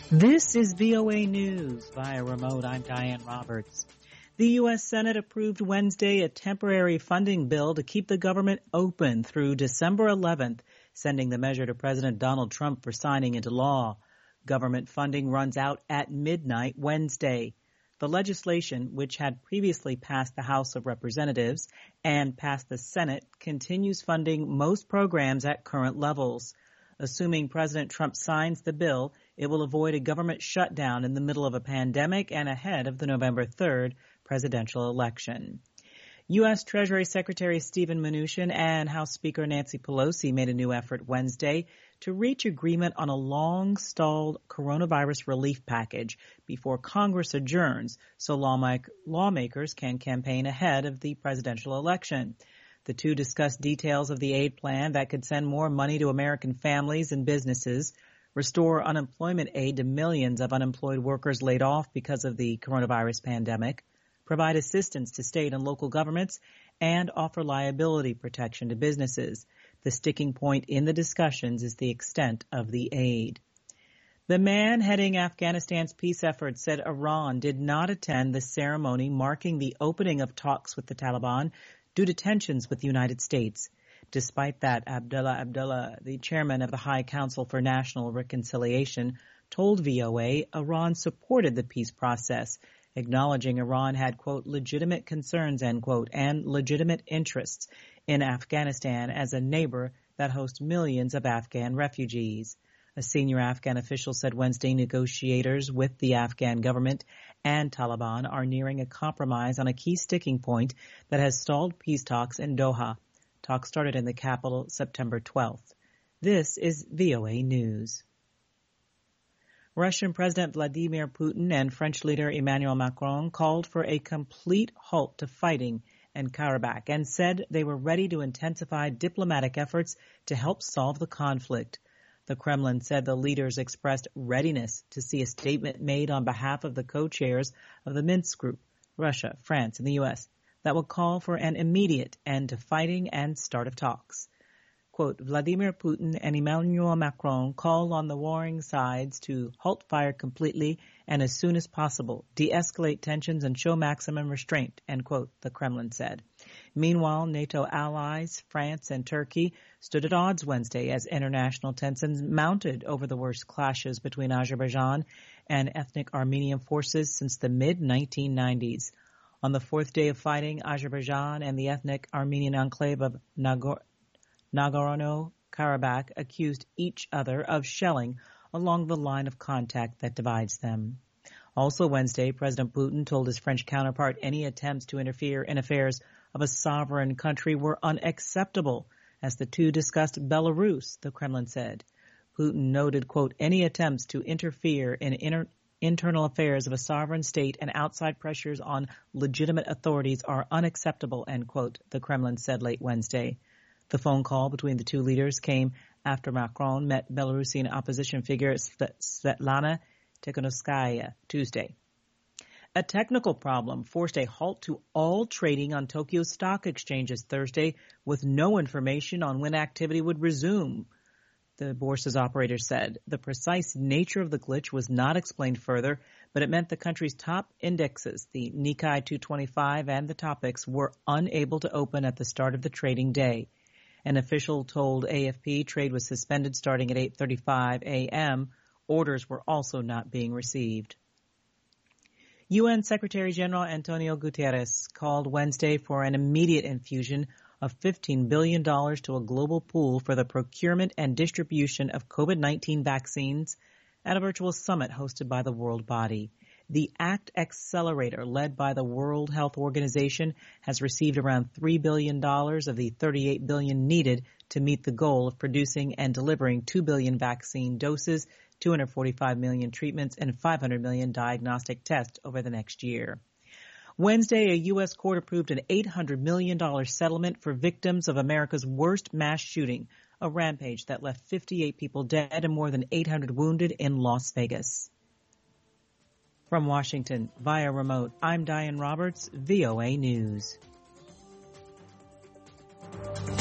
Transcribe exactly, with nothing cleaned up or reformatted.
This is V O A News via remote. I'm Diane Roberts. The U S Senate approved Wednesday a temporary funding bill to keep the government open through December eleventh, sending the measure to President Donald Trump for signing into law. Government funding runs out at midnight Wednesday. The legislation, which had previously passed the House of Representatives and passed the Senate, continues funding most programs at current levels. Assuming President Trump signs the bill, it will avoid a government shutdown in the middle of a pandemic and ahead of the November third presidential election. U S. Treasury Secretary Steven Mnuchin and House Speaker Nancy Pelosi made a new effort Wednesday to reach agreement on a long-stalled coronavirus relief package before Congress adjourns so lawmakers can campaign ahead of the presidential election. The two discussed details of the aid plan that could send more money to American families and businesses, restore unemployment aid to millions of unemployed workers laid off because of the coronavirus pandemic, provide assistance to state and local governments, and offer liability protection to businesses. The sticking point in the discussions is the extent of the aid. The man heading Afghanistan's peace efforts said Iran did not attend the ceremony marking the opening of talks with the Taliban due to tensions with the United States. Despite that, Abdullah Abdullah, the chairman of the High Council for National Reconciliation, told V O A Iran supported the peace process, acknowledging Iran had, quote, legitimate concerns, end quote, and legitimate interests in Afghanistan as a neighbor that hosts millions of Afghan refugees. A senior Afghan official said Wednesday negotiators with the Afghan government and Taliban are nearing a compromise on a key sticking point that has stalled peace talks in Doha. Talks started in the capital September twelfth. This is V O A News. Russian President Vladimir Putin and French leader Emmanuel Macron called for a complete halt to fighting in Karabakh and said they were ready to intensify diplomatic efforts to help solve the conflict. The Kremlin said the leaders expressed readiness to see a statement made on behalf of the co-chairs of the Minsk Group, Russia, France, and the U S, that would call for an immediate end to fighting and start of talks. Quote, Vladimir Putin and Emmanuel Macron call on the warring sides to halt fire completely and as soon as possible, de-escalate tensions and show maximum restraint, end quote, the Kremlin said. Meanwhile, NATO allies, France and Turkey, stood at odds Wednesday as international tensions mounted over the worst clashes between Azerbaijan and ethnic Armenian forces since the mid nineteen nineties. On the fourth day of fighting, Azerbaijan and the ethnic Armenian enclave of Nagorno Nagorno-Karabakh accused each other of shelling along the line of contact that divides them. Also Wednesday, President Putin told his French counterpart any attempts to interfere in affairs of a sovereign country were unacceptable, as the two discussed Belarus, the Kremlin said. Putin noted, quote, any attempts to interfere in inter- internal affairs of a sovereign state and outside pressures on legitimate authorities are unacceptable, end quote, the Kremlin said late Wednesday. The phone call between the two leaders came after Macron met Belarusian opposition figure Svetlana Tikhanovskaya Tuesday. A technical problem forced a halt to all trading on Tokyo's stock exchanges Thursday with no information on when activity would resume, the bourse's operator said. The precise nature of the glitch was not explained further, but it meant the country's top indexes, the Nikkei two twenty-five and the TOPIX, were unable to open at the start of the trading day. An official told A F P trade was suspended starting at eight thirty-five a.m. Orders were also not being received. U N Secretary General Antonio Guterres called Wednesday for an immediate infusion of fifteen billion dollars to a global pool for the procurement and distribution of COVID nineteen vaccines at a virtual summit hosted by the World Body. The ACT Accelerator, led by the World Health Organization, has received around three billion dollars of the thirty-eight billion dollars needed to meet the goal of producing and delivering two billion vaccine doses, two hundred forty-five million treatments, and five hundred million diagnostic tests over the next year. Wednesday, a U S court approved an eight hundred million dollars settlement for victims of America's worst mass shooting, a rampage that left fifty-eight people dead and more than eight hundred wounded in Las Vegas. From Washington, via remote, I'm Diane Roberts, V O A News.